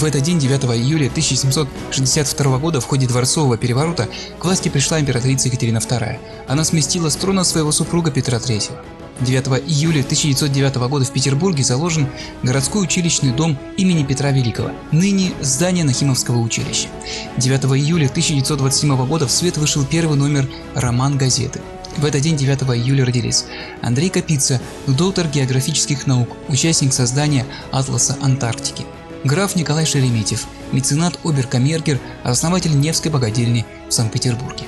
В этот день, 9 июля 1762 года, в ходе дворцового переворота к власти пришла императрица Екатерина II. Она сместила с трона своего супруга Петра III. 9 июля 1909 года в Петербурге заложен городской училищный дом имени Петра Великого, ныне здание Нахимовского училища. 9 июля 1927 года в свет вышел первый номер «Роман» газеты. В этот день, 9 июля, родились Андрей Капица, доктор географических наук, участник создания Атласа Антарктики. Граф Николай Шереметьев, меценат, обер-камергер, основатель Невской богадельни в Санкт-Петербурге.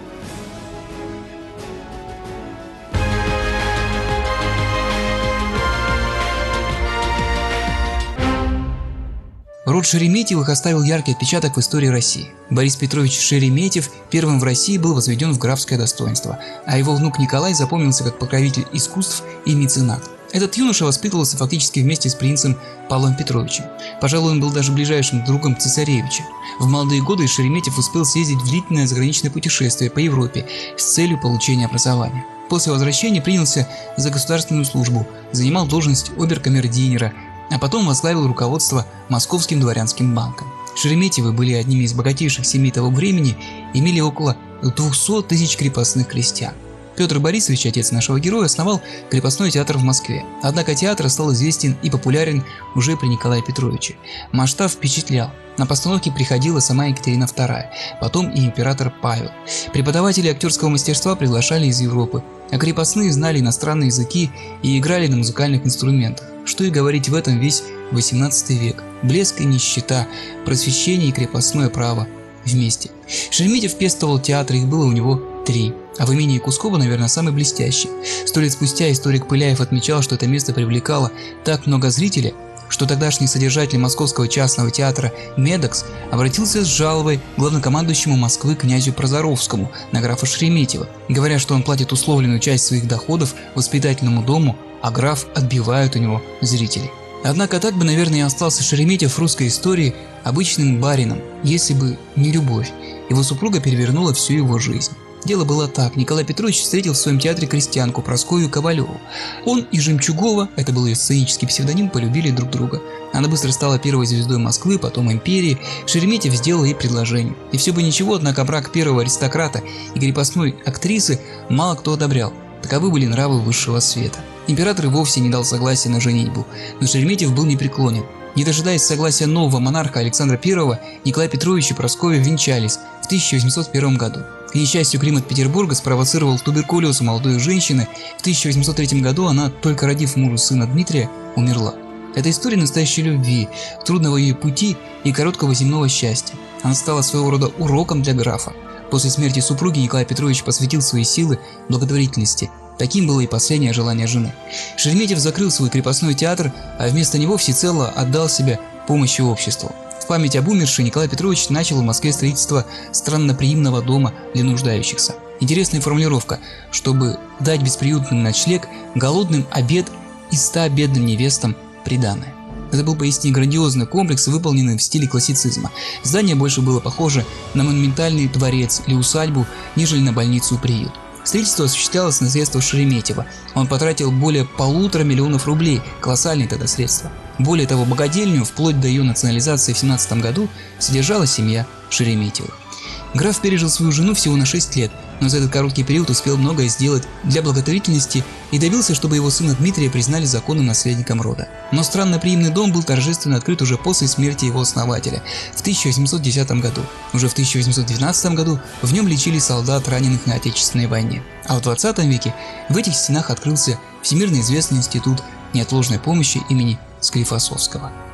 Род Шереметьевых оставил яркий отпечаток в истории России. Борис Петрович Шереметьев первым в России был возведен в графское достоинство, а его внук Николай запомнился как покровитель искусств и меценат. Этот юноша воспитывался фактически вместе с принцем Павлом Петровичем. Пожалуй, он был даже ближайшим другом цесаревича. В молодые годы Шереметьев успел съездить в длительное заграничное путешествие по Европе с целью получения образования. После возвращения принялся за государственную службу, занимал должность обер-камердинера, а потом возглавил руководство Московским дворянским банком. Шереметьевы были одними из богатейших семей того времени, имели около 200 тысяч крепостных крестьян. Петр Борисович, отец нашего героя, основал крепостной театр в Москве. Однако театр стал известен и популярен уже при Николае Петровиче. Масштаб впечатлял. На постановки приходила сама Екатерина II, потом и император Павел. Преподаватели актерского мастерства приглашали из Европы, а крепостные знали иностранные языки и играли на музыкальных инструментах. Что и говорить, в этом весь XVIII век. Блеск и нищета, просвещение и крепостное право вместе. Шереметьев пестовал театр, их было у него 3. А в имении Кускова, наверное, самый блестящий. 100 лет спустя историк Пыляев отмечал, что это место привлекало так много зрителей, что тогдашний содержатель Московского частного театра Медокс обратился с жалобой к главнокомандующему Москвы князю Прозоровскому на графа Шереметьева, говоря, что он платит условленную часть своих доходов воспитательному дому, а граф отбивает у него зрителей. Однако так бы, наверное, и остался Шереметьев в русской истории обычным барином, если бы не любовь. Его супруга перевернула всю его жизнь. Дело было так. Николай Петрович встретил в своем театре крестьянку Прасковью Ковалеву. Он и Жемчугова, это был ее сценический псевдоним, полюбили друг друга. Она быстро стала первой звездой Москвы, потом империи. Шереметьев сделал ей предложение. И все бы ничего, однако брак первого аристократа и крепостной актрисы мало кто одобрял. Таковы были нравы высшего света. Император и вовсе не дал согласия на женитьбу, но Шереметьев был непреклонен. Не дожидаясь согласия нового монарха Александра I, Николай Петрович и Прасковья венчались в 1801 году. К несчастью, климат Петербурга спровоцировал туберкулез у молодой женщины. В 1803 году она, только родив мужу сына Дмитрия, умерла. Это история настоящей любви, трудного ее пути и короткого земного счастья. Она стала своего рода уроком для графа. После смерти супруги Николай Петрович посвятил свои силы благотворительности. Таким было и последнее желание жены. Шереметьев закрыл свой крепостной театр, а вместо него всецело отдал себя помощи обществу. В память об умершей Николай Петрович начал в Москве строительство странноприимного дома для нуждающихся. Интересная формулировка: чтобы дать бесприютным ночлег, голодным обед и 100 бедным невестам приданое. Это был поистине грандиозный комплекс, выполненный в стиле классицизма. Здание больше было похоже на монументальный дворец или усадьбу, нежели на больницу-приют. Строительство осуществлялось на средства Шереметьева. Он потратил более 1,5 миллиона рублей, колоссальные тогда средства. Более того, богадельню, вплоть до ее национализации в 17 году, содержала семья Шереметьевых. Граф пережил свою жену всего на 6 лет, но за этот короткий период успел многое сделать для благотворительности и добился, чтобы его сына Дмитрия признали законным наследником рода. Но странноприимный дом был торжественно открыт уже после смерти его основателя в 1810 году. Уже в 1812 году в нем лечили солдат, раненых на Отечественной войне. А в 20 веке в этих стенах открылся всемирно известный институт неотложной помощи имени Склифосовского.